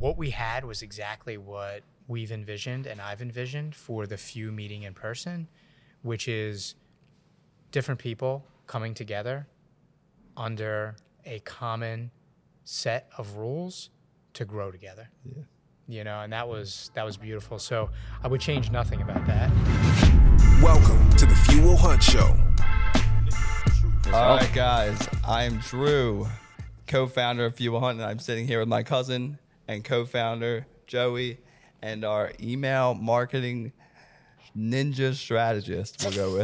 what we had was exactly what we've envisioned and I've envisioned for the few meeting in person, which is different people coming together under a common set of rules to grow together. Yeah. You know, and that was beautiful. So I would change nothing about that. Welcome to the Fuel Hunt Show. All right, guys. I'm Drew, co-founder of Fuel Hunt, and I'm sitting here with my cousin and co-founder Joey, and our email marketing ninja strategist. We'll go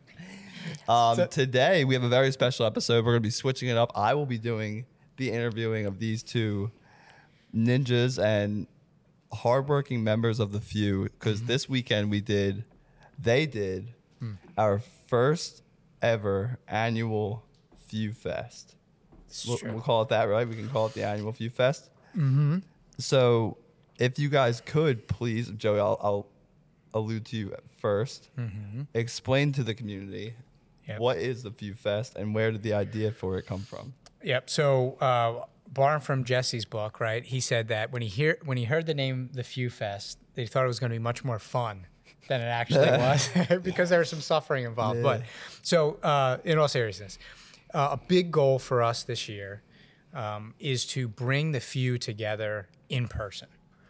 with. Today we have a very special episode. We're going to be switching it up. I will be doing the interviewing of these two ninjas and hardworking members of the Few, because this weekend they did our first ever annual Few Fest. We'll call it that, right? We can call it the annual Few Fest. Mm-hmm. So if you guys could please, Joey, I'll allude to you first. Mm-hmm. Explain to the community what is the Few Fest and where did the idea for it come from? Yep. So borrowing from Jesse's book, right? He said that when he heard the name the Few Fest, they thought it was going to be much more fun than it actually was because there was some suffering involved. Yeah. But so in all seriousness, a big goal for us this year is to bring the Few together in person.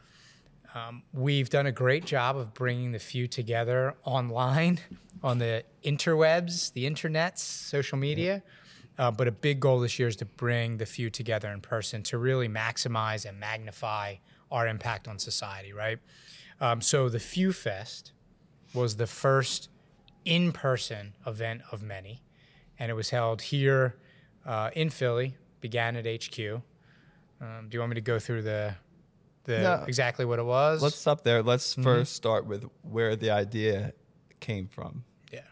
We've done a great job of bringing the Few together online, on the interwebs, the internets, social media. But a big goal this year is to bring the Few together in person to really maximize and magnify our impact on society, right? So the Few Fest was the first in-person event of many, and it was held here in Philly, began at HQ. Do you want me to go through exactly what it was? Let's stop there. Let's first start with where the idea came from. Yeah.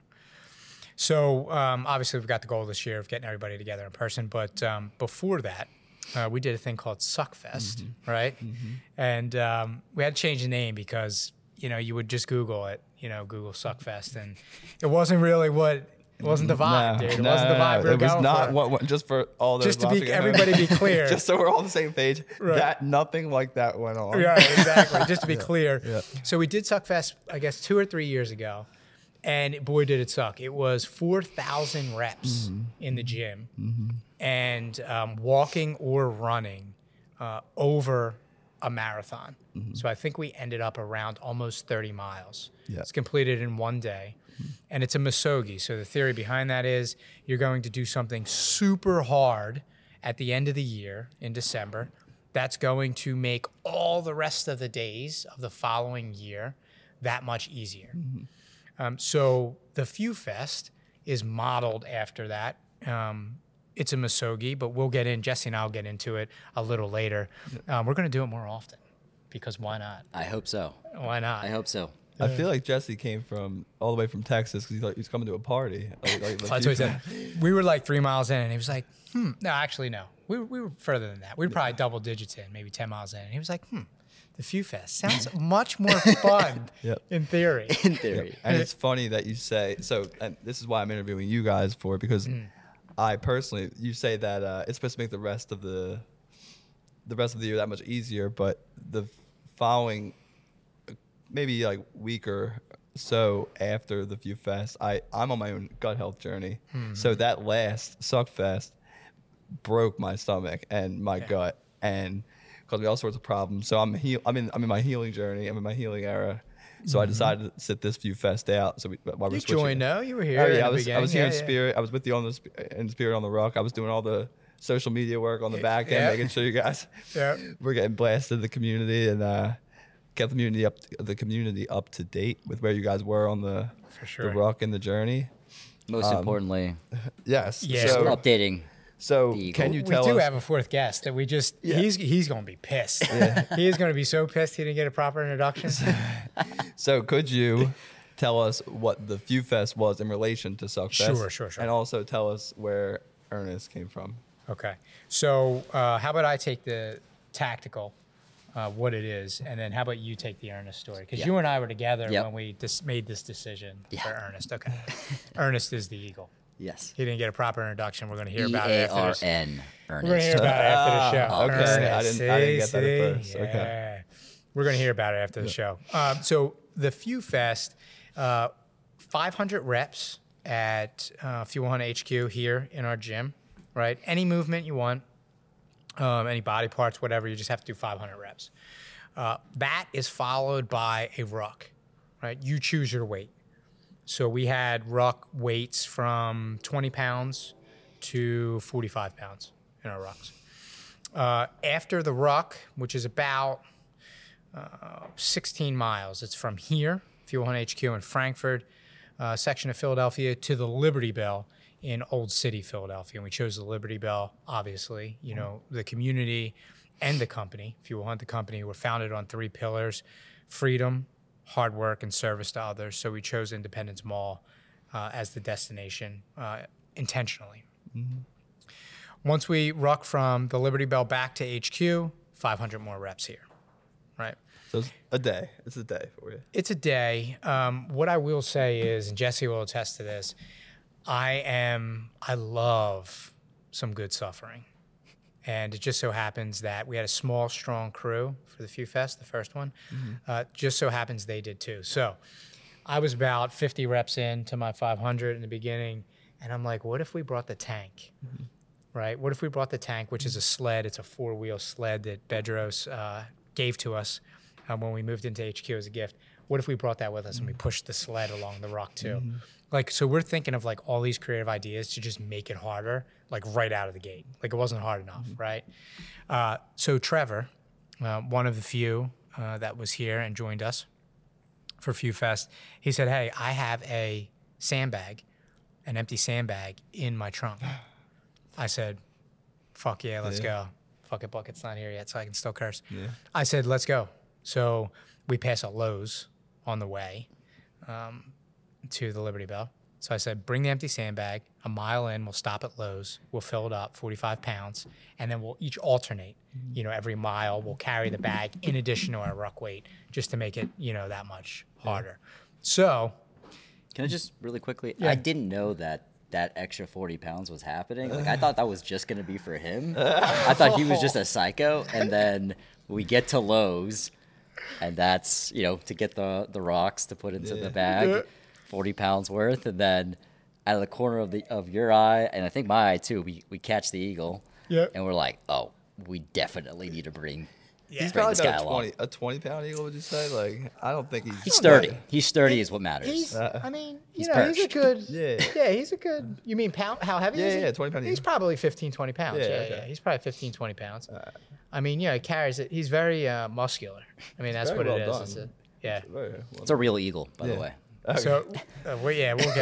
So obviously we've got the goal this year of getting everybody together in person, but before that, we did a thing called Suckfest, right? Mm-hmm. And we had to change the name because, you would just Google it, Google Suckfest, and it wasn't really it wasn't the vibe, dude. It wasn't the vibe we were going for. It was not what, just for all those. Just to be everybody be clear. Just so we're all on the same page. Right. That nothing like that went on. Yeah, exactly. Just to be clear. Yeah. So we did Suckfest, I guess, 2 or 3 years ago, and boy, did it suck. It was 4,000 reps in the gym, and walking or running over a marathon. So I think we ended up around almost 30 miles. Yeah. It's completed in one day. And it's a Misogi. So the theory behind that is you're going to do something super hard at the end of the year in December. That's going to make all the rest of the days of the following year that much easier. So the Few Fest is modeled after that. It's a Misogi, but Jesse and I will get into it a little later. We're going to do it more often because why not? I hope so. Why not? I hope so. I feel like Jesse came all the way from Texas because he's coming to a party. That's what he said. We were like 3 miles in, and he was like, No, actually, no. We were further than that. We were probably double digits in, maybe 10 miles in. And he was like, the Few Fest sounds much more fun in theory. In theory. And it's funny that you say, and this is why I'm interviewing you guys for, because I personally, you say that it's supposed to make the rest of the year that much easier, but the following maybe like week or so after the Few Fest, I'm on my own gut health journey. So that last Suckfest broke my stomach and my gut and caused me all sorts of problems. So I'm in my healing journey. I'm in my healing era. So I decided to sit this Few Fest out. So while you joined, no? You were here. Oh, yeah, I was here in spirit. I was with you in spirit on the Rock. I was doing all the social media work on the back end, making sure you guys were getting blasted in the community and kept the community up to date with where you guys were on the Rock and the journey. Most importantly, yes. Yeah. So updating. So can you tell us? We do have a fourth guest that we just he's going to be pissed. He is going to be so pissed he didn't get a proper introduction. So could you tell us what the Few Fest was in relation to Suckfest? Sure. And also tell us where Ernest came from. Okay. So how about I take the tactical, what it is, and then how about you take the Ernest story? Because you and I were together when we made this decision for Ernest. Okay. Ernest is the eagle. Yes. He didn't get a proper introduction. We're going to hear about it after this. EARN. We're going to hear Ernest. about it after the show. Okay. Ernest, I didn't get that see? at first. Yeah. Okay. We're going to hear about it after the show. So the Few Fest, 500 reps at Fuel Hunt HQ here in our gym, right? Any movement you want, any body parts, whatever, you just have to do 500 reps. That is followed by a ruck, right? You choose your weight. So we had ruck weights from 20 pounds to 45 pounds in our rucks. After the ruck, which is about 16 miles, it's from here, Fuel Hunt HQ in Frankfurt, section of Philadelphia, to the Liberty Bell in Old City, Philadelphia. And we chose the Liberty Bell, obviously. You know, the community and the company, Fuel Hunt, the company, were founded on 3 pillars: freedom, hard work, and service to others. So we chose Independence Mall as the destination intentionally. Mm-hmm. Once we ruck from the Liberty Bell back to HQ, 500 more reps here, right? So it's a day. It's a day for you. It's a day. What I will say is, and Jesse will attest to this, I love some good suffering. And it just so happens that we had a small, strong crew for the Few Fest, the first one. Mm-hmm. Just so happens they did too. So I was about 50 reps into my 500 in the beginning, and I'm like, what if we brought the tank, right? What if we brought the tank, which is a sled? It's a 4-wheel sled that Bedros gave to us when we moved into HQ as a gift. What if we brought that with us and we pushed the sled along the rock too? Like, so we're thinking of like all these creative ideas to just make it harder, like right out of the gate. Like it wasn't hard enough, right? So Trevor, one of the few that was here and joined us for Few Fest, he said, hey, I have a sandbag, an empty sandbag in my trunk. I said, fuck yeah, let's go. Fuck it, Bucket's not here yet, so I can still curse. Yeah. I said, let's go. So we pass a Lowe's on the way to the Liberty Bell. So I said, bring the empty sandbag. A mile in, we'll stop at Lowe's. We'll fill it up, 45 pounds, and then we'll each alternate. You know, every mile we'll carry the bag in addition to our ruck weight, just to make it, you know, that much harder. So, Can I just really quickly? I didn't know that extra 40 pounds was happening. Like I thought that was just gonna be for him. I thought he was just a psycho. And then we get to Lowe's, and that's, you know, to get the rocks to put into the bag, 40 pounds worth, and then out of the corner of your eye, and I think my eye too, we catch the eagle, and we're like, oh, we definitely need to bring. He's probably about a 20-pound eagle, would you say? Like, I don't think he's sturdy. He's sturdy is what matters. I mean, he's he's a good. Yeah, he's a good. You mean pound? How heavy is he? Yeah, 20 pounds. He's probably 15, 20 pounds. Yeah, He's probably 15, 20 pounds. I mean, he carries it. He's very muscular. I mean, that's what it is. It's a real eagle, by the way. Okay. So, we'll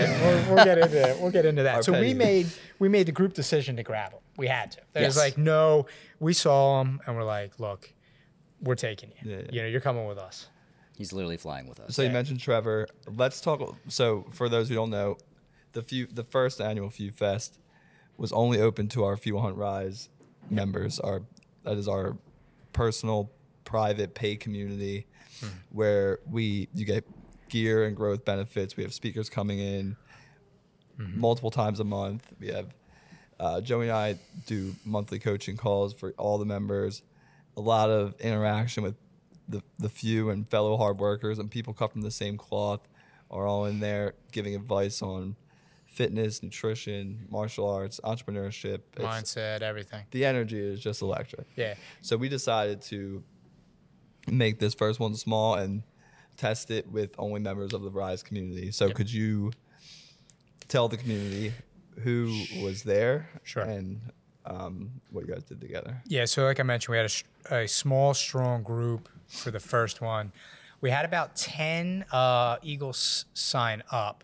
get into that. So we made the group decision to grab him. We had to. There's like no. We saw him and we're like, look, we're taking you. Yeah. You know, you're coming with us. He's literally flying with us. So you mentioned Trevor. Let's talk. So for those who don't know, the first annual Few Fest was only open to our Fuel Hunt Rise members. That is our personal, private, paid community, where you get gear and growth benefits. We have speakers coming in multiple times a month. We have Joey and I do monthly coaching calls for all the members. A lot of interaction with the few and fellow hard workers, and people cut from the same cloth are all in there giving advice on fitness, nutrition, martial arts, entrepreneurship. Mindset, everything. The energy is just electric. Yeah. So we decided to make this first one small and test it with only members of the Rise community. So could you tell the community who was there? Sure. And what you guys did together? Yeah, so like I mentioned, we had a small, strong group for the first one. We had about 10 Eagles sign up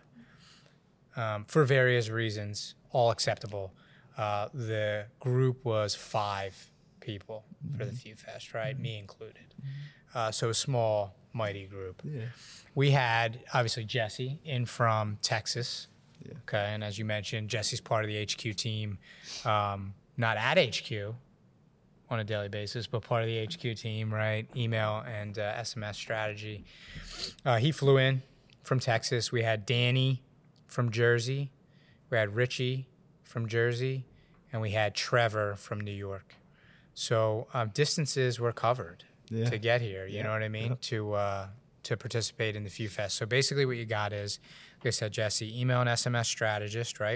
for various reasons, all acceptable. The group was 5 people for the Few Fest, right? Me included. So a small, mighty group. Yeah. We had, obviously, Jesse in from Texas. Yeah. Okay, and as you mentioned, Jesse's part of the HQ team. Not at HQ on a daily basis, but part of the HQ team, right? Email and SMS strategy. He flew in from Texas. We had Danny from Jersey. we had Richie from Jersey, and we had Trevor from New York. So distances were covered to get here. You know what I mean? To participate in the Few Fest. So basically, what you got is, like I said, Jesse, email and SMS strategist, right?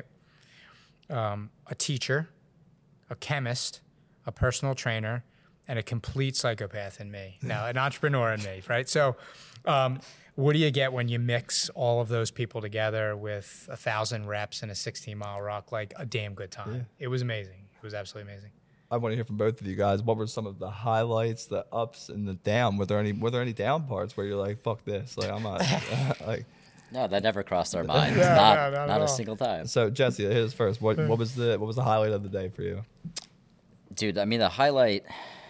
A teacher, a chemist, a personal trainer, and a complete psychopath in me. No, an entrepreneur in me, right? So what do you get when you mix all of those people together with 1,000 reps and a 16-mile ruck? Like a damn good time. Yeah. It was amazing. It was absolutely amazing. I want to hear from both of you guys. What were some of the highlights, the ups and the down? Were there any down parts where you're like, fuck this? Like, I'm not like... No, that never crossed our minds. Not a single time. So Jesse, hit us first. What was the highlight of the day for you? Dude, I mean the highlight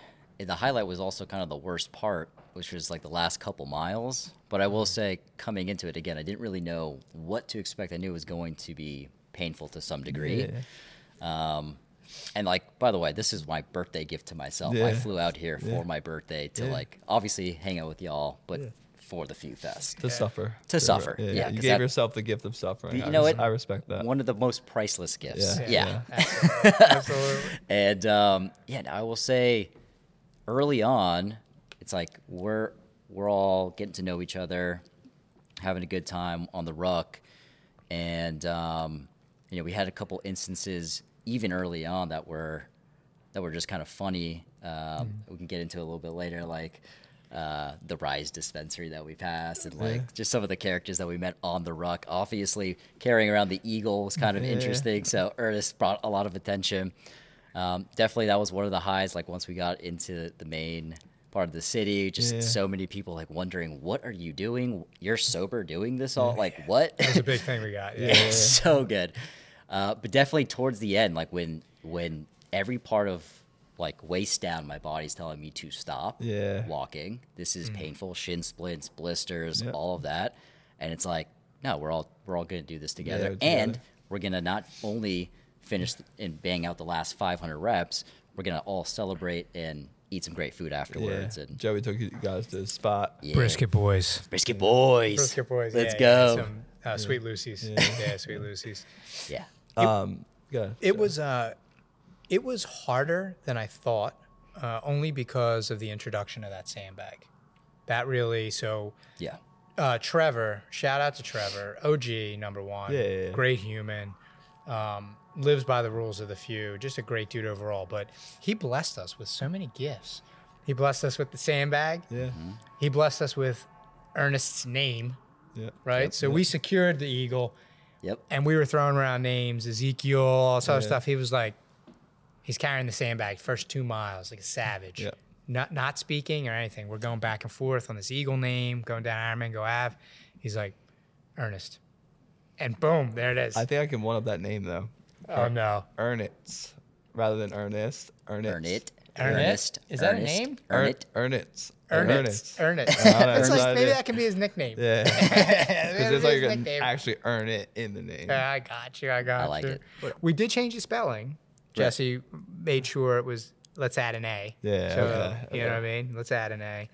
was also kind of the worst part, which was like the last couple miles. But I will say, coming into it again, I didn't really know what to expect. I knew it was going to be painful to some degree. Yeah. And like, by the way, this is my birthday gift to myself. I flew out here for my birthday to like obviously hang out with y'all, but for the Few Fest. To suffer. To suffer. Yeah. You gave yourself the gift of suffering. You know what? I respect that. One of the most priceless gifts. Yeah. Absolutely. And I will say early on, it's like we're all getting to know each other, having a good time on the ruck. And we had a couple instances even early on that were just kind of funny. We can get into a little bit later, like the Rise dispensary that we passed, and like just some of the characters that we met on the ruck. Obviously, carrying around the eagle was kind of interesting, so Ernest brought a lot of attention. Definitely, that was one of the highs. Like once we got into the main part of the city, just so many people like wondering, what are you doing? You're sober doing this all? Like what? That was a big thing we got. So good. But definitely towards the end, like when every part of like waist down, my body's telling me to stop walking. This is painful, shin splints, blisters, all of that. And it's like, no, we're all going to do this together. And we're going to not only finish and bang out the last 500 reps, we're going to all celebrate and eat some great food afterwards. And Joey took you guys to the spot. Brisket Boys. Brisket Boys. Let's go. Some Sweet Lucy's. Sweet Lucy's. Yeah. It was harder than I thought, only because of the introduction of that sandbag. That really, Trevor, shout out to Trevor, OG number one, great human, lives by the rules of the few, just a great dude overall. But he blessed us with so many gifts. He blessed us with the sandbag. Yeah. Mm-hmm. He blessed us with Ernest's name. Yeah. Right. So we secured the eagle. Yep. And we were throwing around names, Ezekiel, all this other stuff. He was like, he's carrying the sandbag first 2 miles like a savage. Yep. Not speaking or anything. We're going back and forth on this eagle name, going down Armango Ave. He's like, Ernest. And boom, there it is. I think I can one up that name though. Oh no. Ernest rather than Ernest. Ernest. Is that a name? Ernest. Ernest. It's like, maybe that can be his nickname. Yeah. Because it's like you're going to actually earn it in the name. Yeah, I got you. I like it. We did change the spelling. Jesse made sure it was, let's add an A. Yeah. So, you know what I mean? Let's add an A.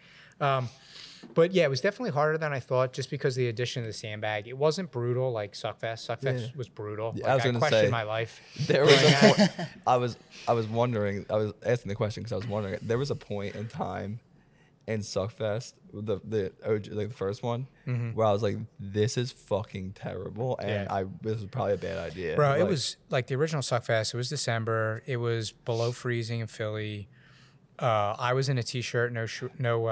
But yeah, it was definitely harder than I thought just because of the addition of the sandbag. It wasn't brutal like Suckfest. Suckfest was brutal. Yeah, like, I questioned my life. There was a point, I was wondering, I was asking the question because I was wondering, there was a point in time in Suckfest, the OG, like the first one, where I was like, this is fucking terrible, and this was probably a bad idea. Bro, it was like the original Suckfest. It was December. It was below freezing in Philly. I was in a t-shirt, no shoes. You know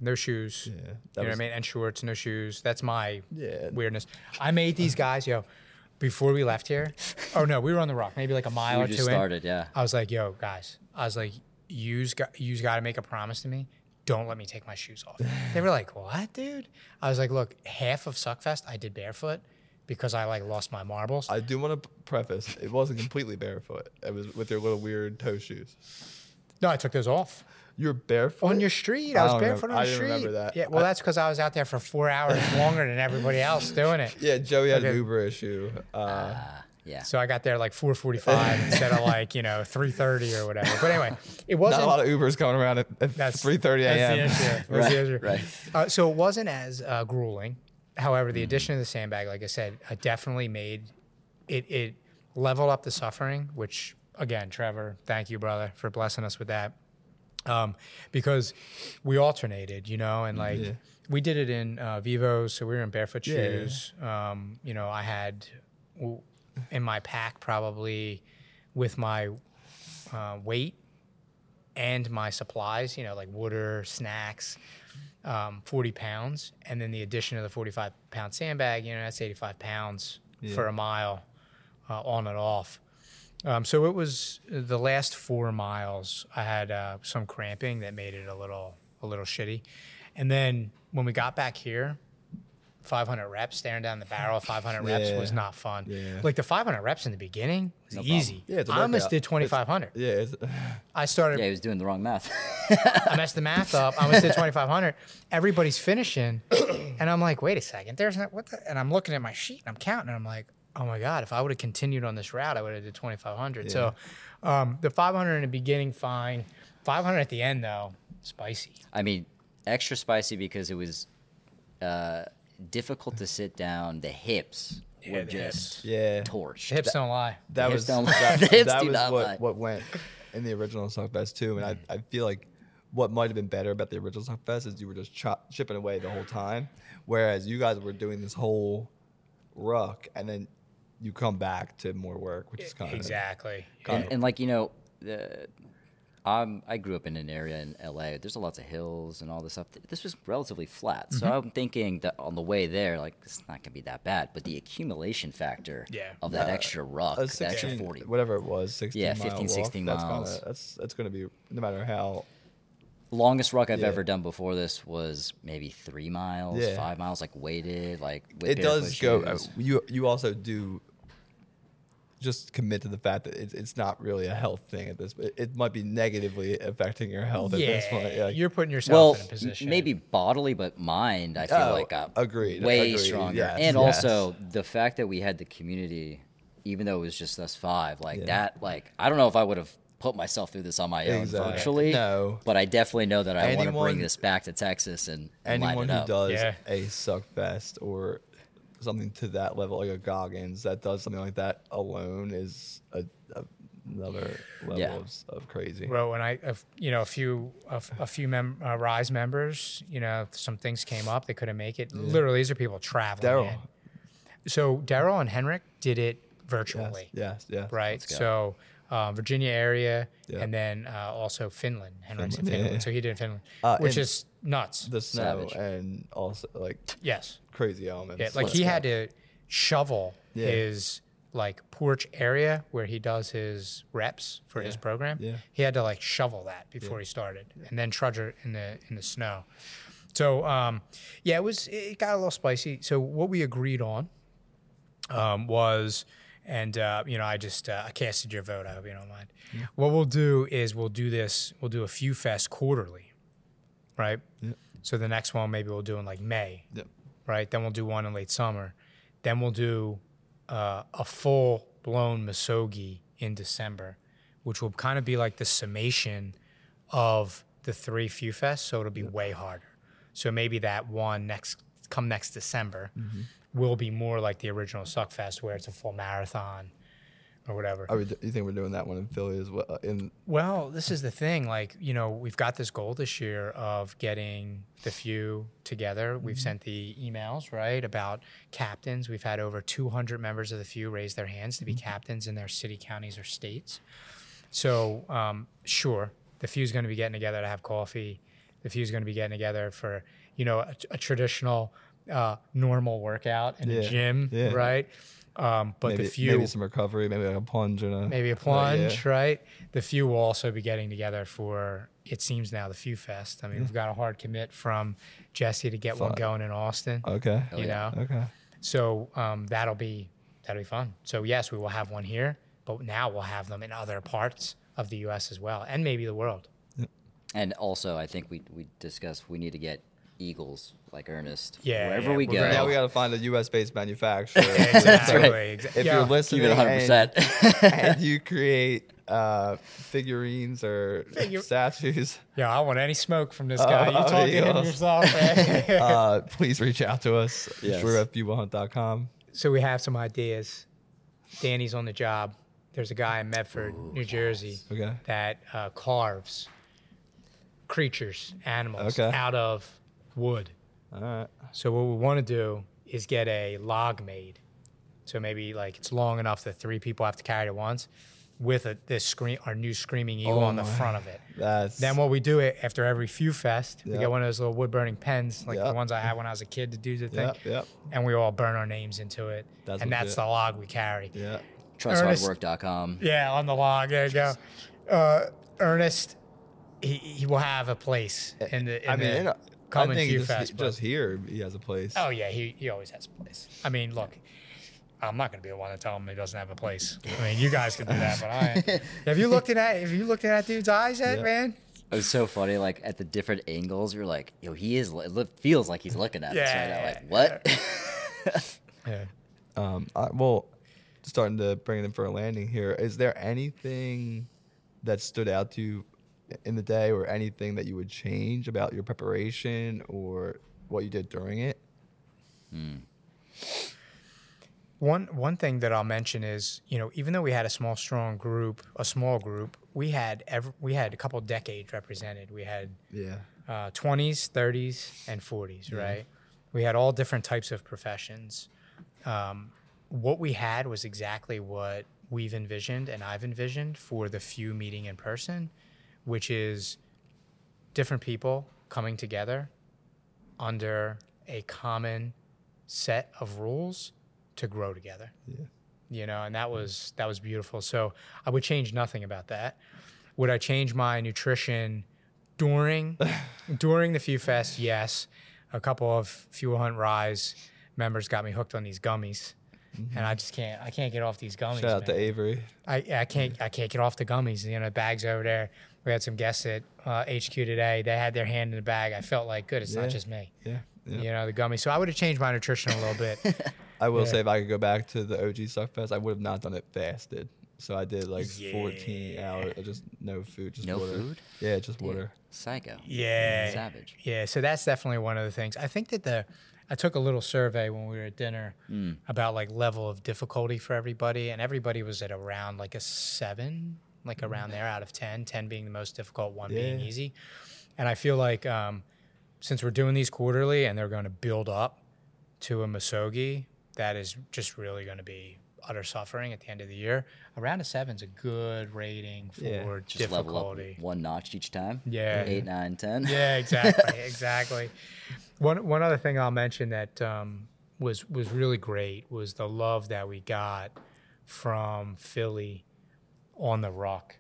what I mean? And shorts, no shoes. That's my weirdness. I made these guys, before we left here. Oh no, we were on the rock, maybe like a mile or two. We just started, I was like, yo, guys. I was like, you's got to make a promise to me. Don't let me take my shoes off. They were like, what, dude? I was like, look, half of Suckfest I did barefoot because I like lost my marbles. I do want to preface, it wasn't completely barefoot. It was with your little weird toe shoes. No, I took those off. You were barefoot? On your street. I was barefoot on the street. I didn't remember that. Yeah, well, that's because I was out there for 4 hours longer than everybody else doing it. Yeah, Joey had an Uber issue. Yeah. So I got there like 4:45 instead of like 3:30 or whatever. But anyway, it wasn't. Not a lot of Ubers coming around at 3:30 a.m. That's the issue. Right. So it wasn't as grueling. However, the addition of the sandbag, like I said, definitely made it leveled up the suffering, which again, Trevor, thank you, brother, for blessing us with that. Because we alternated, and like we did it in Vivos, so we were in barefoot shoes. I had in my pack probably with my weight and my supplies, like water, snacks, 40 pounds, and then the addition of the 45-pound sandbag, that's 85 pounds for a mile on and off. So it was the last 4 miles I had some cramping that made it a little shitty. And then when we got back here, 500 reps, staring down the barrel of 500 reps was not fun. Yeah. Like the 500 reps in the beginning was easy. Yeah, I almost did 2,500. I started. Yeah, he was doing the wrong math. I messed the math up. I almost did 2,500. Everybody's finishing, and I'm like, wait a second, there's not what the? And I'm looking at my sheet and I'm counting, and I'm like, oh my God, if I would have continued on this route, I would have did 2,500. Yeah. So the 500 in the beginning, fine. 500 at the end, though, spicy. I mean, extra spicy because it was difficult to sit down. The hips were just torched. The hips don't lie. That was what went in the original Suckfest too. And I feel like what might have been better about the original Suckfest is you were just chipping away the whole time, whereas you guys were doing this whole ruck and then you come back to more work, which is kind of exactly. And like I grew up in an area in LA. There's lots of hills and all this stuff. This was relatively flat, so I'm thinking that on the way there, like it's not gonna be that bad. But the accumulation factor of that extra ruck, that extra 40, whatever it was, 16 15, 16 miles. That's gonna be no matter how. Longest ruck I've ever done before this was maybe 3 miles, 5 miles, like weighted, like with it does shoes. Go. You also do just commit to the fact that it's not really a health thing at this. It might be negatively affecting your health at this point. Yeah, you're putting yourself in a position. Maybe bodily, but mind, I feel like got way stronger. Yes, and also the fact that we had the community, even though it was just us 5, like that. Like I don't know if I would have put myself through this on my own virtually. No, but I definitely know that I want to bring this back to Texas and anyone line it who up. does a Suckfest or something to that level, like a Goggins, that does something like that alone is another level of crazy. Well, when a few Rise members, some things came up, they couldn't make it. Literally, these are people traveling. Daryl. So Daryl and Henrik did it virtually. Yes. Right. So Virginia area, and then also Finland. Henrik's in Finland, so he did Finland, which is nuts. The snow and also like crazy elements. Yeah, like he had to shovel his like porch area where he does his reps for his program. Yeah. He had to like shovel that before he started, and then trudge it in the snow. So it got a little spicy. So what we agreed on was. And, I just I casted your vote. I hope you don't mind. Yeah. What we'll do is we'll do a Few Fest quarterly, right? Yeah. So the next one maybe we'll do in like May, right? Then we'll do one in late summer. Then we'll do a full-blown Misogi in December, which will kind of be like the summation of the 3 Few Fests, so it'll be way harder. So maybe that one next December will be more like the original Suckfest, where it's a full marathon or whatever. You think we're doing that one in Philly as well? Well, this is the thing. Like, we've got this goal this year of getting the Few together. We've sent the emails, right, about captains. We've had over 200 members of the Few raise their hands to be captains in their city, counties, or states. So, sure, the Few's going to be getting together to have coffee. The Few's going to be getting together for, a traditional normal workout in a gym, right? But maybe, the Few, maybe some recovery, maybe like a plunge right? The Few will also be getting together for, it seems now, the Few Fest. I mean, we've got a hard commit from Jesse to get one going in Austin. Okay. Okay. So that'll be fun. So yes, we will have one here, but now we'll have them in other parts of the U.S. as well, and maybe the world. And also, I think we discussed we need to get Eagles like Ernest. Wherever we go. Yeah, we got to find a U.S.-based manufacturer. Exactly. If you're listening, keep it 100%. and you create figurines or statues. Yeah, I want any smoke from this guy. You talking to yourself, man. Please reach out to us. Yes. Drew at FewWillHunt.com. So we have some ideas. Danny's on the job. There's a guy in Medford, New Jersey, that carves creatures, animals out of wood. All right. So what we want to do is get a log made. So maybe like it's long enough that 3 people have to carry it at once, with our new Screaming Eagle on the front of it. Then what we do after every Few Fest, we get one of those little wood burning pens, like the ones I had when I was a kid to do the thing. And we all burn our names into it. That's the log we carry. Yeah. TrustHardWork.com. Yeah, on the log. There you go. Ernest, he will have a place in the coming Few Fest. Just here, he has a place. Oh yeah, he always has a place. I mean, look, I'm not going to be the one to tell him he doesn't have a place. I mean, you guys can do that, but I ain't. Have you looked in that dude's eyes yet, man? It was so funny, like at the different angles, you're like, yo, it feels like he's looking at us right now. Like, what? Well, starting to bring it in for a landing here. Is there anything that stood out to you in the day, or anything that you would change about your preparation or what you did during it? One thing that I'll mention is, even though we had a small group, we had a couple decades represented. We had 20s, 30s, and 40s, right? We had all different types of professions. What we had was exactly what we've envisioned and I've envisioned for the Few meeting in person, which is different people coming together under a common set of rules to grow together. And that was beautiful. So I would change nothing about that. Would I change my nutrition during the Few Fest? Yes. A couple of Few Hunt Rise members got me hooked on these gummies. And I can't get off these gummies. Shout out to Avery. I can't get off the gummies. The bag's over there. We had some guests at HQ today. They had their hand in the bag. I felt like, good, it's not just me. The gummies. So I would have changed my nutrition a little bit. I will say, if I could go back to the OG Suckfest, I would have not done it fasted. So I did 14 hours of just no food, just water. No food? Yeah, just water. Psycho. Yeah. Savage. Yeah, so that's definitely one of the things. I think that I took a little survey when we were at dinner about level of difficulty for everybody, and everybody was at around a 7, around there out of 10, 10 being the most difficult, 1 being easy. And I feel like since we're doing these quarterly and they're going to build up to a Misogi, that is just really going to be utter suffering at the end of the year. Around a 7 is a good rating for just difficulty. Level up 1 notch each time. Yeah. 8, 9, 10. Yeah, exactly. One other thing I'll mention that was really great was the love that we got from Philly on the Ruck.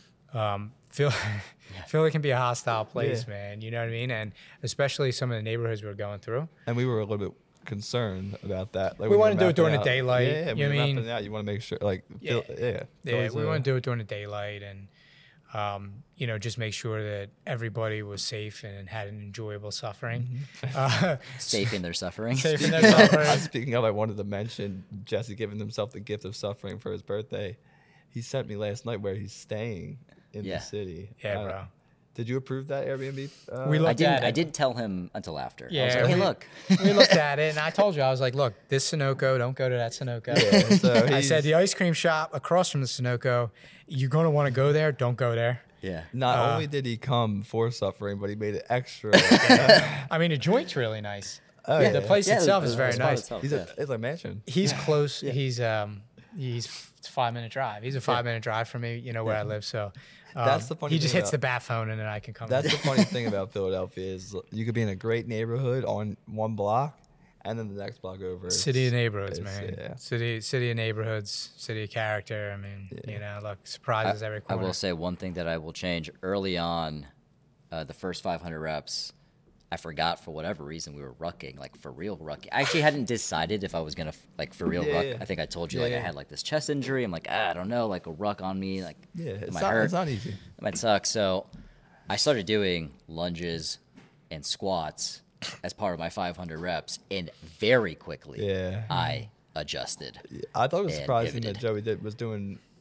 Philly can be a hostile place, man. You know what I mean? And especially some of the neighborhoods we were going through. And we were a little bit concerned about that. We want to do it during the daylight. Yeah, you know what I mean? You want to make sure, we want to do it during the daylight and, just make sure that everybody was safe and had an enjoyable suffering. Safe in their suffering. Safe in their suffering. Speaking of, I wanted to mention Jesse giving himself the gift of suffering for his birthday. He sent me last night where he's staying in the city. Yeah, bro. Did you approve that Airbnb? I didn't tell him until after. Yeah, I was like, hey, look. We looked at it, and I told you, I was like, look, this Sunoco, don't go to that Sunoco. Yeah, so I said, the ice cream shop across from the Sunoco, you're going to want to go there, don't go there. Yeah. Not only did he come for suffering, but he made it extra. I mean, the joint's really nice. Oh, yeah. The place itself is very nice. It's a mansion. He's close. He's 5-minute drive. He's a 5-minute drive from me, where I live, so... That's the funny he just thing hits the bat phone and then I can come. That's the funny thing about Philadelphia is you could be in a great neighborhood on one block, and then the next block over. City of neighborhoods, man. Yeah. City of neighborhoods, city of character. I mean, look, surprises every corner. I will say one thing that I will change early on, the first 500 reps. I forgot for whatever reason we were rucking, for real rucking. I actually hadn't decided if I was gonna for real ruck. I think I told you I had this chest injury. I'm like, I don't know, a ruck on me, it might hurt. It's not easy. It might suck. So I started doing lunges and squats as part of my 500 reps, and very quickly I adjusted. I thought it was surprising pivoted. that Joey was doing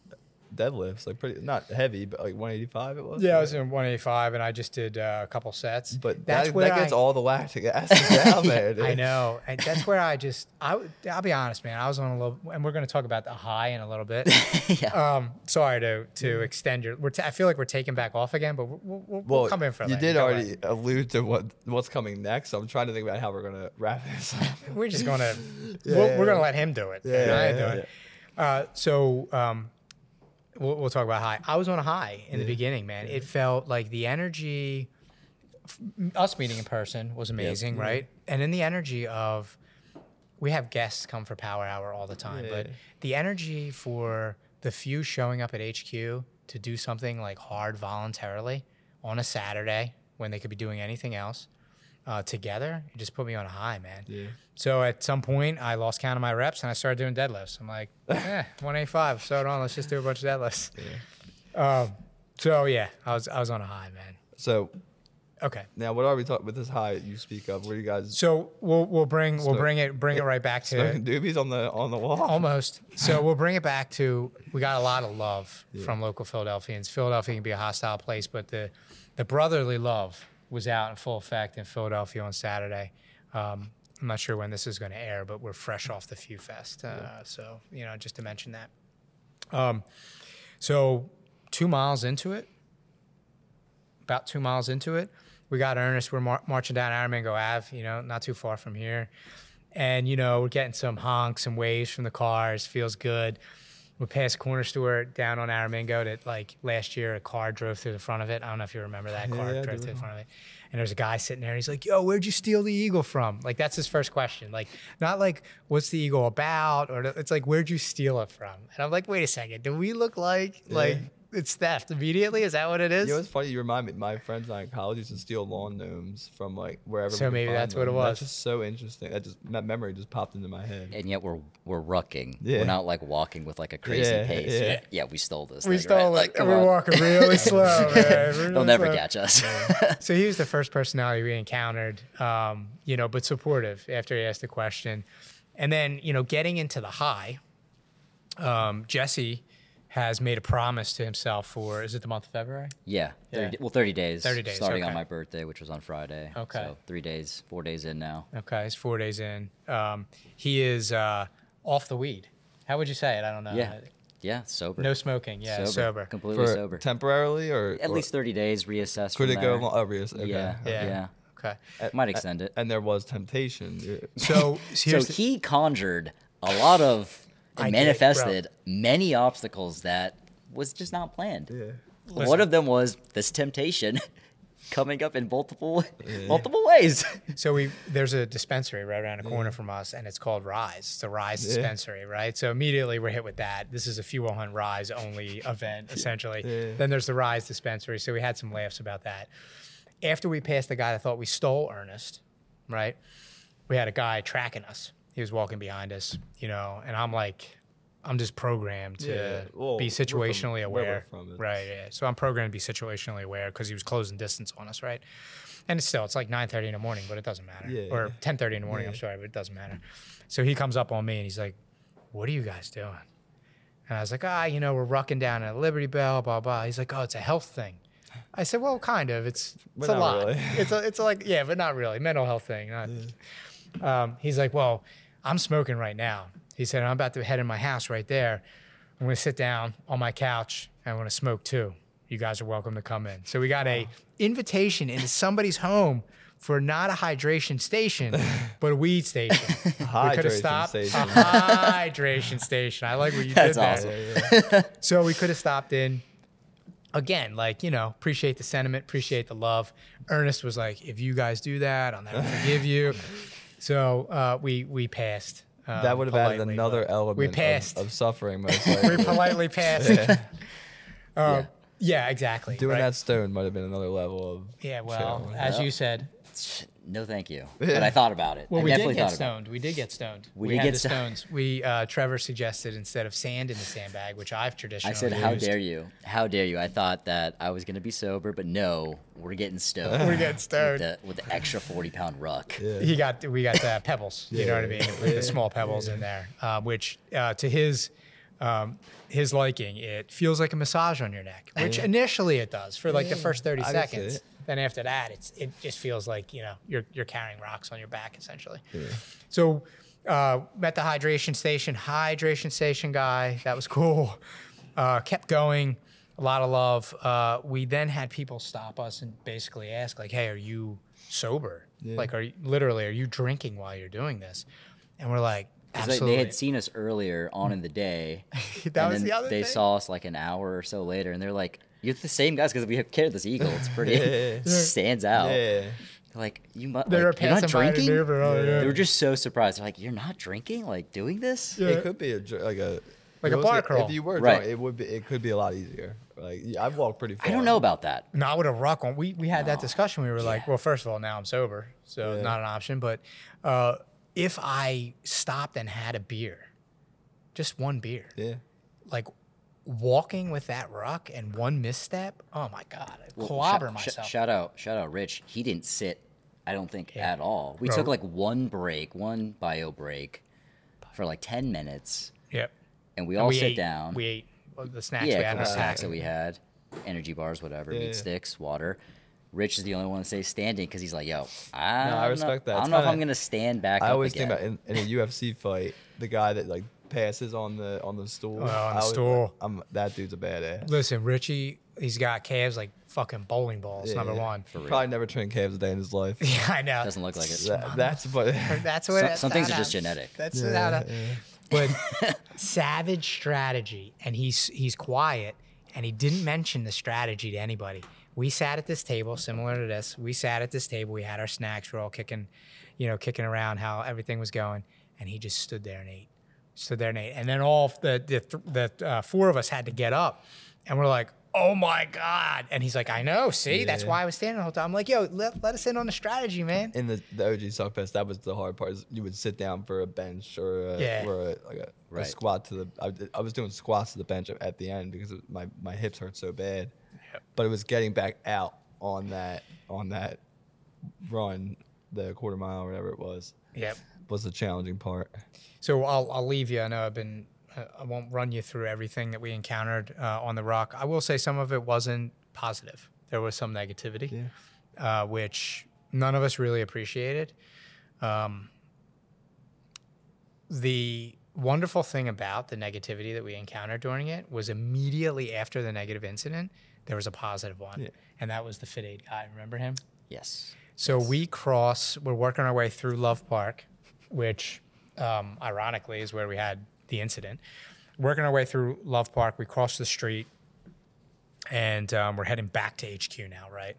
deadlifts, like pretty not heavy, but like 185 it was. Yeah, I was in 185, and I just did a couple sets. But that's that gets all the lactic acid down there, dude. I know, and that's where I'll be honest, man. I was on a little, and we're going to talk about the high in a little bit. Sorry to extend your. I feel like we're taking back off again, but we'll come in for that. You did already allude to what's coming next, so I'm trying to think about how we're going to wrap this up. We're just going to we're going to let him do it. I ain't doing it. So we'll talk about high. I was on a high in the beginning, man. It felt like the energy, us meeting in person was amazing, right? And in the energy of, we have guests come for Power Hour all the time, but the energy for the few showing up at HQ to do something like hard voluntarily on a Saturday when they could be doing anything else together, it just put me on a high, man. Yeah. So at some point, I lost count of my reps and I started doing deadlifts. I'm like, 185. So let's just do a bunch of deadlifts. So yeah, I was on a high, man. So, okay. Now, what are we talking with this high you speak of? What are you guys? So we'll bring it right back to smoking doobies on the wall. Almost. So we'll bring it back to, we got a lot of love from local Philadelphians. Philadelphia can be a hostile place, but the brotherly love was out in full effect in Philadelphia on Saturday. I'm not sure when this is going to air, but we're fresh off the Few Fest. So, just to mention that. So 2 miles into it, about 2 miles into it, we got Ernest. We're marching down Aramingo Ave, not too far from here. And, we're getting some honks, some waves from the cars. Feels good. We passed Corner Store down on Aramingo that, like, last year a car drove through the front of it. I don't know if you remember that car drove through the front of it. And there's a guy sitting there, and he's like, yo, where'd you steal the Eagle from? Like, that's his first question. Like, not like, what's the Eagle about? Or it's like, where'd you steal it from? And I'm like, wait a second. Do we look like it's theft immediately? Is that what it is? It's funny. You remind me. My friends and I in college used to steal lawn gnomes from like wherever. So maybe that's what it was. That's just so interesting. That memory just popped into my head. And yet we're rucking. Yeah. We're not like walking with like a crazy pace. Yeah, we stole this. We stole it. Like, we're walking really slow, man. They'll never catch us. So he was the first personality we encountered, but supportive after he asked the question. And then, getting into the high, Jesse has made a promise to himself for, is it the month of February? Yeah. 30 days. 30 days. Starting on my birthday, which was on Friday. Okay. So 3 days, 4 days in now. Okay, he's 4 days in. He is off the weed. How would you say it? I don't know. Yeah, sober. No smoking. Yeah, sober. Completely sober. Temporarily or? At least 30 days, reassess. Could it go long? Oh, reassess. Okay. Yeah. Okay. Might extend it. And there was temptation. So he conjured a lot of and manifested many obstacles that was just not planned. Yeah. One of them was this temptation coming up in multiple ways. So there's a dispensary right around the corner from us, and it's called Rise. It's the Rise dispensary, right? So immediately we're hit with that. This is a Fuel Hunt Rise only event, essentially. Then there's the Rise dispensary, so we had some laughs about that. After we passed the guy that thought we stole Ernest, right, we had a guy tracking us. He was walking behind us, and I'm just programmed to be situationally aware. Right, yeah. So I'm programmed to be situationally aware because he was closing distance on us, right? And it's like 9:30 in the morning, but it doesn't matter. Or 10:30 in the morning, I'm sorry, but it doesn't matter. So he comes up on me and he's like, what are you guys doing? And I was like, we're rucking down at Liberty Bell, blah, blah. He's like, oh, it's a health thing. I said, well, kind of. It's a lot. Really. It's like, yeah, but not really. Mental health thing. He's like, well, I'm smoking right now. He said, I'm about to head in my house right there. I'm going to sit down on my couch and I'm going to smoke too. You guys are welcome to come in. So we got a invitation into somebody's home for not a hydration station, but a weed station. We could have stopped. A hydration station. I like what you did there. That's awesome. Yeah. So we could have stopped in. Again, appreciate the sentiment, appreciate the love. Ernest was like, if you guys do that, I'll never forgive you. So we passed. That would have added another element of suffering, most likely. We politely passed. Yeah, exactly. Doing that stoned might have been another level of well, as you said. No, thank you. But I thought about it. Well, we did get stoned. We did get stoned. We had the stones. Trevor suggested instead of sand in the sandbag, which I've traditionally used. I said, how dare you? How dare you? I thought that I was going to be sober, but no, we're getting stoned. We're getting stoned. With the extra 40-pound ruck. Yeah. We got pebbles, you know what I mean? With the small pebbles in there, which to his his liking. It feels like a massage on your neck, which initially it does for like the first 30 I can see seconds. it. Then after that, it just feels like, you know, you're carrying rocks on your back essentially. Yeah. So met the hydration station guy. That was cool. Kept going. A lot of love. We then had people stop us and basically ask, like, hey, are you sober? Yeah. Like, are you drinking while you're doing this? And we're like, 'Cause absolutely. they had seen us earlier on in the day. That and was then the other they thing. saw us like an hour or so later, and they're like, "You're the same guys because we have carried this eagle. It's pretty stands out." Yeah. They're like, "You must. They were Like, you're not passing by the drinking?" neighbor, They were just so surprised. They're like, "You're not drinking? Like doing this?" It could be like a bar crawl. If you were Right. drunk, it could be a lot easier. Like I've walked pretty far. I don't know about that. Not with a ruck on. We had that discussion. We were like, well, first of all, now I'm sober, so Yeah. not an option. But if I stopped and had a beer, just one beer, Yeah. like walking with that ruck and one misstep, oh my God, I'd Well, clobber sh- myself. Shout out, Rich. He didn't sit. I don't think Yeah. at all. We Bro. took like one bio break, for like 10 minutes, Yep. and we And all we sit ate, down. We ate the snacks Yeah, we a had. in couple our snacks pack. that we had, energy bars, whatever, Yeah. meat sticks, water. Rich is the only one that stays standing because he's like, yo, I I don't know- respect that. I don't It's know if kinda- I'm gonna stand back I up always again. think about in a UFC fight, the guy that like passes on the stool. Oh, on the I always- stool. that dude's a badass. Listen, Richie, he's got calves like fucking bowling balls. Yeah. Number one. Probably never trained calves a day in his life. Yeah, I know. Doesn't look like it. That's but That's what. Some things are that- just genetic. That's But savage strategy, and he's quiet, and he didn't mention the strategy to anybody. We sat at this table, similar to this. We sat at this table. We had our snacks. We're all kicking around how everything was going, and he just stood there and ate. And then all of the four of us had to get up, and we're like, oh my God. And he's like, I know, see, that's Yeah. why I was standing the whole time. I'm like, yo, let us in on the strategy, man. in the OG Suckfest, that was the hard part. Is you would sit down for a bench or a Right. squat to the. I was doing squats to the bench at the end because my hips hurt so bad. But it was getting back out on that run, the quarter mile or whatever it was the challenging part. So I'll leave you. I know I won't run you through everything that we encountered on the rock. I will say some of it wasn't positive. There was some negativity, which none of us really appreciated. The wonderful thing about the negativity that we encountered during it was immediately after the negative incident, there was a positive one. Yeah. And that was the Fit Aid guy. Remember him? Yes. So we're working our way through Love Park, which ironically is where we had the incident. Working our way through Love Park, we cross the street, and we're heading back to HQ now, right?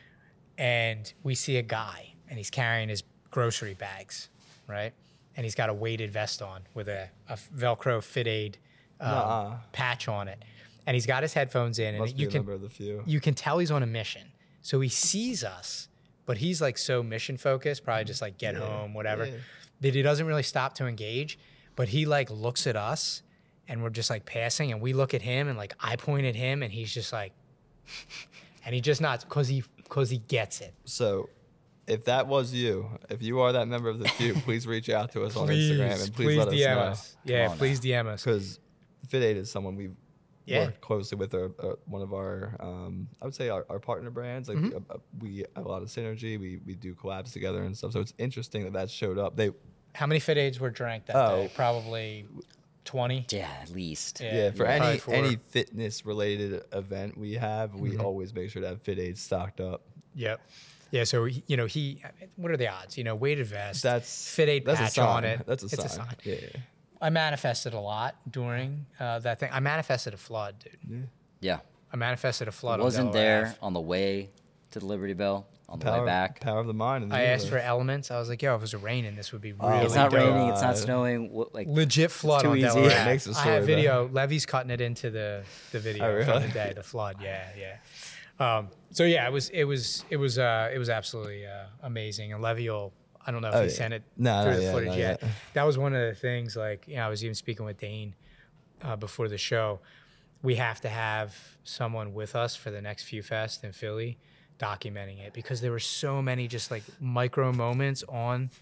And we see a guy, and he's carrying his grocery bags, right? And he's got a weighted vest on with a Velcro Fit Aid patch on it. And he's got his headphones in, Must and be a member of the few. you can tell he's on a mission. So he sees us, but he's like so mission focused, probably just like get home, whatever, that he doesn't really stop to engage. But he like looks at us, and we're just like passing, and we look at him, and like I point at him, and he's just like, and he just nods because he gets it. So, if that was you, if you are that member of the few, please reach out to us on Instagram and please let us DM know. us. Yeah, please DM us. Because Fit Aid is someone we've Yeah. worked closely with, one of our, I would say our partner brands. Like we have a lot of synergy. We do collabs together and stuff. So it's interesting that showed up. How many Fit Aids were drank that day? Probably 20. Yeah, at least. Yeah, for probably 4. any fitness related event we have, we always make sure to have Fit Aid stocked up. Yep. Yeah, so he what are the odds? Weighted vest, That's Fit Aid that's patch a sign. on it. That's a It's sign. Yeah. I manifested a lot during that thing. I manifested a flood, dude. Yeah. I manifested a flood. Wasn't on Delaware there Ave. on the way to the Liberty Bell, on the way back. Power of the mind. And the I asked for universe. elements. I was like, yo, if it was raining, this would be really It's not dope. raining. It's not snowing. Legit flood too on easy. Delaware It Ave. makes the I story have video. Levy's cutting it into the video Oh, from really? the day, the flood. Yeah. So yeah, it was absolutely amazing. And Levy will, I don't know if he sent it through the footage not yet. yet. That was one of the things. Like, I was even speaking with Dane before the show. We have to have someone with us for the next Few Fest in Philly, documenting it, because there were so many just like micro moments on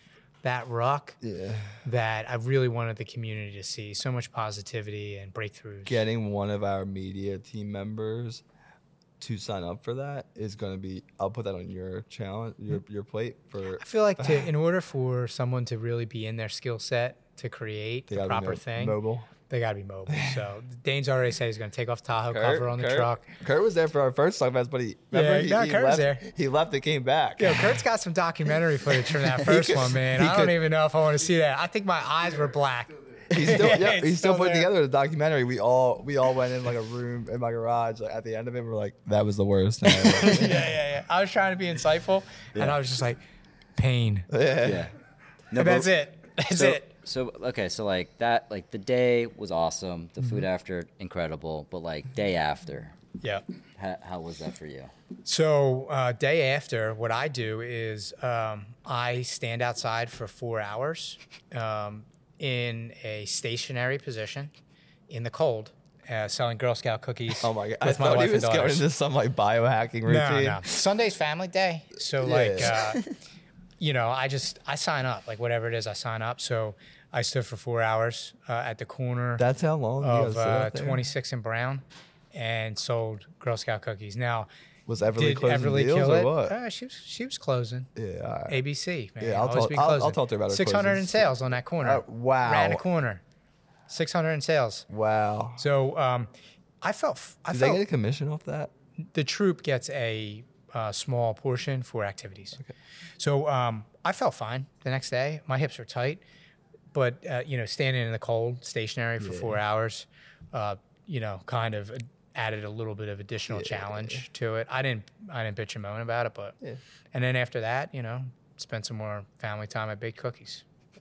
that ruck that I really wanted the community to see. So much positivity and breakthroughs. Getting one of our media team members to sign up for that is going to be, I'll put that on your challenge, your plate for. I feel like in order for someone to really be in their skill set to create the proper thing, mobile. They got to be mobile. So Dane's already said he's going to take off Tahoe cover on the truck. Kurt was there for our first Suckfest, but he Kurt was there. He left and came back. Yo, Kurt's got some documentary footage from that first one, man. I don't even know if I want to see that. I think my eyes were black. He's still putting together the documentary. We all went in like a room in my garage. Like, at the end of it, we're like, that was the worst. Yeah. I was trying to be insightful, and I was just like, pain. Yeah. No, that's it. That's it. So like that, like the day was awesome. The food after, incredible. But like day after, how was that for you? So day after, what I do is I stand outside for 4 hours in a stationary position in the cold, selling Girl Scout cookies. Oh my God! I thought he was going into some like biohacking routine. No. Sunday's family day, so I sign up, like whatever it is, I sign up. So I stood for 4 hours at the corner. That's how long of 26 and Brown, and sold Girl Scout cookies. Now, was Everly closing deals or what? She was closing. Yeah, all right. ABC. Man, yeah, I'll talk to her about her 600 in sales on that corner. Wow. Ran a corner. 600 in sales. Wow. So I felt. Did they get a commission off that? The troop gets a small portion for activities. Okay. So I felt fine the next day. My hips were tight, but standing in the cold, stationary for 4 hours, kind of added a little bit of additional challenge to it. I didn't bitch and moan about it, but and then after that, spent some more family time. I baked cookies.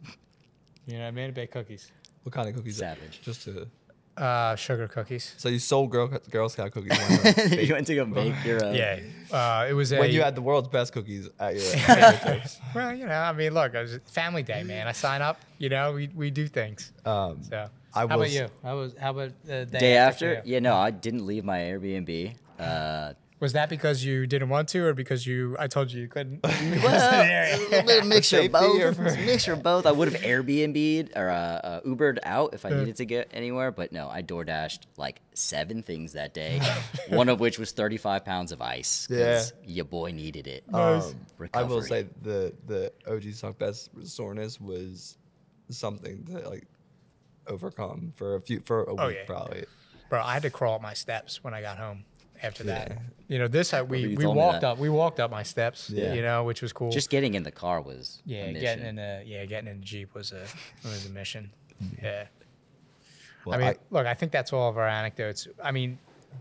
I made baked cookies. What kind of cookies? Savage. Just to. Sugar cookies. So you sold Girl Scout cookies. You went to go make your own. Yeah. It was when you had the world's best cookies at your Well, I mean, look, it was family day, man. I sign up, we do things. So how about you? How about the day after? Yeah, no, I didn't leave my Airbnb. Was that because you didn't want to, or because I told you couldn't? Well, a little bit of mixture of both. Mixture of both. I would have Airbnb'd or Ubered out if I needed to get anywhere, but no, I DoorDashed like 7 things that day. One of which was 35 pounds of ice because your boy needed it. I will say the OG Suckfest soreness was something to like overcome for a week probably. Bro, I had to crawl up my steps when I got home. After that, we walked up my steps, which was cool. Just getting in the car was getting in the Jeep was a mission. Yeah. Well, I think that's all of our anecdotes. I mean,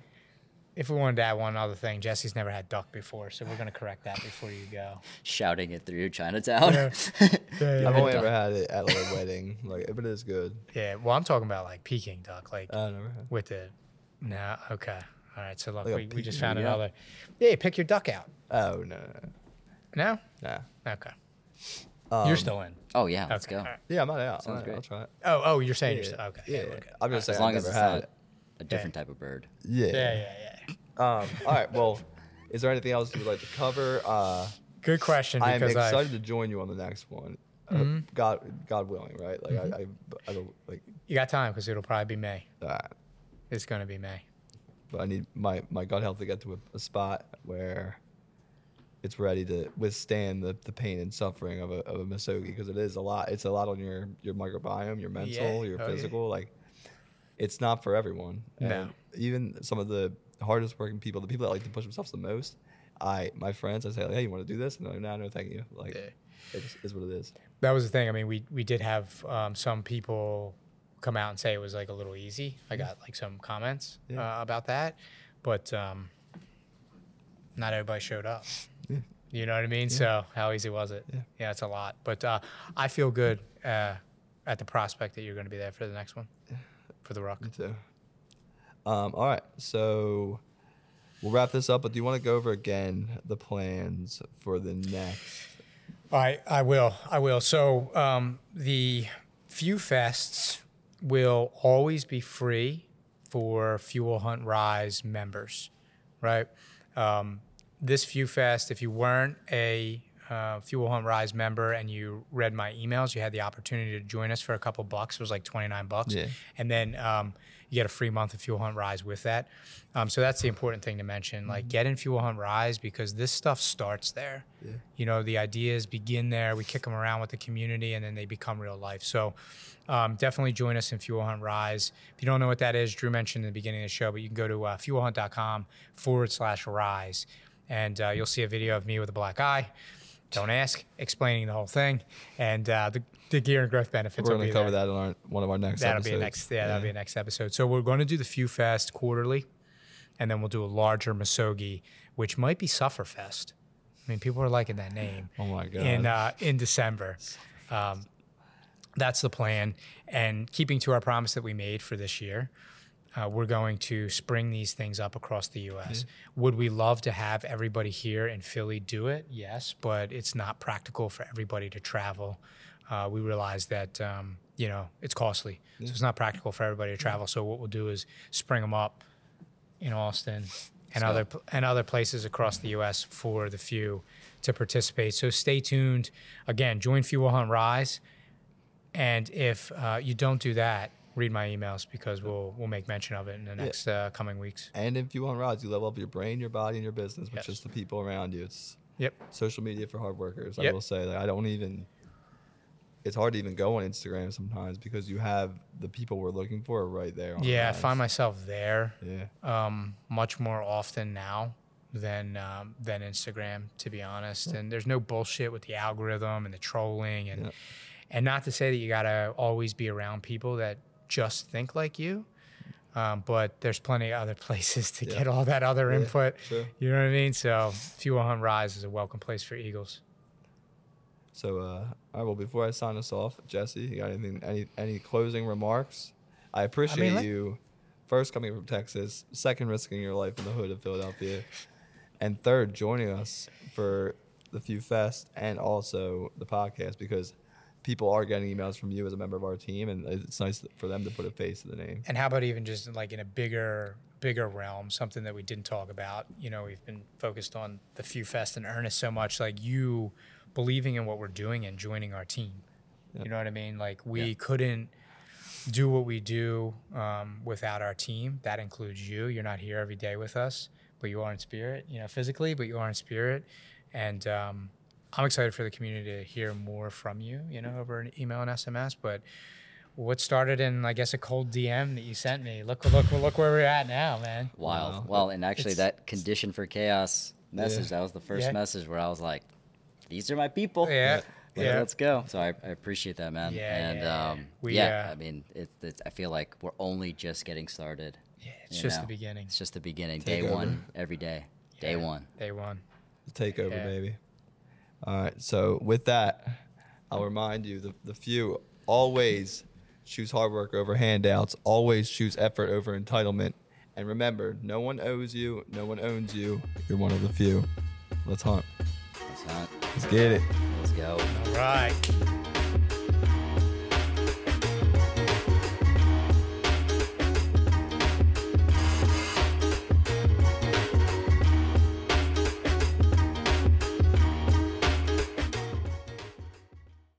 if we wanted to add one other thing, Jesse's never had duck before, so we're gonna correct that before you go. Shouting it through Chinatown. I've only ever had it at like a wedding, but it is good. Yeah, well, I'm talking about like Peking duck, like I never had. with the. No, okay. All right, so look, we just found another. Yeah, pick your duck out. Oh, no. No? Nah. Okay. You're still in. Oh, yeah, let's go. Right. Yeah, I'm not out. Sounds great. I'll try it. Oh, you're saying you're still. Okay. Yeah. Okay. I'm just saying As long I've as never it's had not it. a different type of bird. Yeah. All right, well, is there anything else you would like to cover? Good question. I am Because excited to join you on the next one. God willing, right? Like, I don't, like... You got time, because it'll probably be May. that. It's going to be May. But I need my gut health to get to a spot where it's ready to withstand the pain and suffering of a Misogi, because it is a lot. It's a lot on your microbiome, your mental, your physical. Like, it's not for everyone. No. And even some of the hardest working people, the people that like to push themselves the most, my friends, I say, like, hey, you want to do this? And they're like, no, thank you. Like, it is what it is. That was the thing. I mean, we did have some people come out and say it was like a little easy. I got like some comments about that, but not everybody showed up. Yeah. You know what I mean? Yeah. So how easy was it? Yeah, it's a lot. But I feel good at the prospect that you're going to be there for the next one, for the Ruck. Me too. All right, so we'll wrap this up, but do you want to go over again the plans for the next? I will. So the Few Fests will always be free for Fuel Hunt Rise members, right? This Few Fest, if you weren't a Fuel Hunt Rise member and you read my emails, you had the opportunity to join us for a couple bucks. It was like $29. Yeah. And then you get a free month of Fuel Hunt Rise with that. So that's the important thing to mention. Like, get in Fuel Hunt Rise because this stuff starts there. Yeah. You know, the ideas begin there. We kick them around with the community and then they become real life. So definitely join us in Fuel Hunt Rise. If you don't know what that is, Drew mentioned in the beginning of the show, but you can go to fuelhunt.com/rise and you'll see a video of me with a black eye. Don't ask, explaining the whole thing, and the gear and growth benefits. We're going to cover that in one of our next episodes. That'll be a next episode. So we're going to do the Few Fest quarterly, and then we'll do a larger Muskogee, which might be Sufferfest. I mean, people are liking that name. Oh my god! In December, that's the plan. And keeping to our promise that we made for this year, we're going to spring these things up across the U.S. Would we love to have everybody here in Philly do it? Yes, but it's not practical for everybody to travel. We realize that, it's costly. So it's not practical for everybody to travel. So what we'll do is spring them up in Austin and other places across the U.S. for the few to participate. So stay tuned. Again, join Fuel Hunt Rise. And if you don't do that, read my emails because we'll make mention of it in the next coming weeks. And if you want Rise, you level up your brain, your body, and your business with just the people around you. It's social media for hard workers. I will say that it's hard to even go on Instagram sometimes because you have the people we're looking for right there. I find myself there much more often now than Instagram, to be honest. And there's no bullshit with the algorithm and the trolling and not to say that you got to always be around people that just think like you, but there's plenty of other places to get all that other input. Sure. You know what I mean? So Fuel Hunt Rise is a welcome place for Eagles. So, all right, well, before I sign us off, Jesse, you got any closing remarks? I appreciate you, first, coming from Texas, second, risking your life in the hood of Philadelphia, and third, joining us for the Few Fest and also the podcast because people are getting emails from you as a member of our team, and it's nice for them to put a face to the name. And how about even just like in a bigger realm, something that we didn't talk about? You know, we've been focused on the Few Fest and Ernest so much, like you believing in what we're doing and joining our team. You know what I mean? Like we couldn't do what we do without our team. That includes you. You're not here every day with us, but you are in spirit, physically, but you are in spirit. And I'm excited for the community to hear more from you, over an email and SMS. But what started in, I guess, a cold DM that you sent me, look where we're at now, man. Wild. Wow. Well, and actually that Condition for Chaos message, that was the first message where I was like, these are my people. Let's go. So I appreciate that, man. I mean, I feel like we're only just getting started. Yeah, it's just the beginning. It's just the beginning. Day one, every day. Day one. Day one. The takeover, baby. All right. So with that, I'll remind you, the few always choose hard work over handouts. Always choose effort over entitlement. And remember, no one owes you. No one owns you. You're one of the few. Let's hunt. Let's hunt. Let's get it. Let's go. All right.